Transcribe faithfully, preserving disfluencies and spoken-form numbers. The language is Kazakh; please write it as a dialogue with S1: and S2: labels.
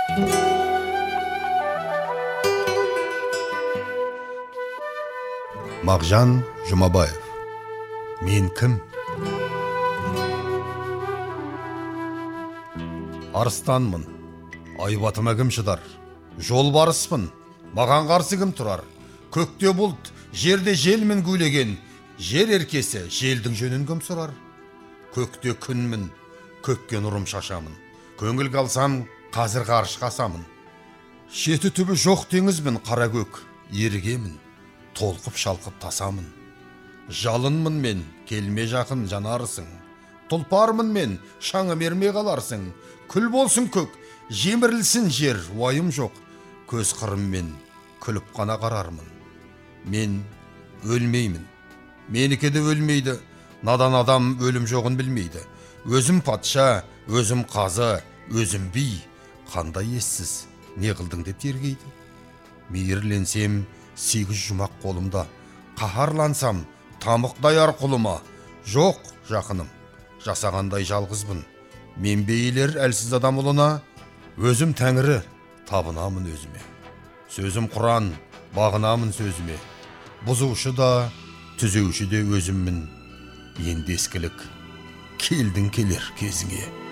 S1: Мағжан Жұмабаев. Мен кім? Арыстанмын, айбатыма кім шыдар? Жолбарыспын, маған қарсы кім тұрар? Көкте бұлт, жерде желмен гулеген, жер еркесі желдің жөнін кім сұрар? Көкте күнмін, көкке нұрым шашамын, көңіл қалсам, қазір ғарышқа асамын. Шеті түбі жоқ теңізбін, қара көк, ерігемін, толқып шалқып тасамын. Жалынмын мен, келме жақын жанарысың. Тұлпармын мен, шаңы мерме қаларсың. Күл болсын көк, жемірілсін жер, уайым жоқ. Көз қырыммен күліп қана қарармын. Мен өлмеймін, менікі де өлмейді. Надан адам өлім жоғын білмейді. Өзім патша, өзім қазы, өзім би. Қандай ессіз, не қылдың деп тергейді. Мейірленсем, сегіз жұмақ қолымда. Қаһарлансам, тамық даяр құлыма. Жоқ, жақыным, жасағандай жалғызбын. Мен бейілер әлсіз адам ұлына, өзім тәңірі, табынамын өзіме. Сөзім Құран, бағынамын сөзіме. Бұзушы да, түзеуші де өзіммін. Енді ескілік, келдің келер кезіңе.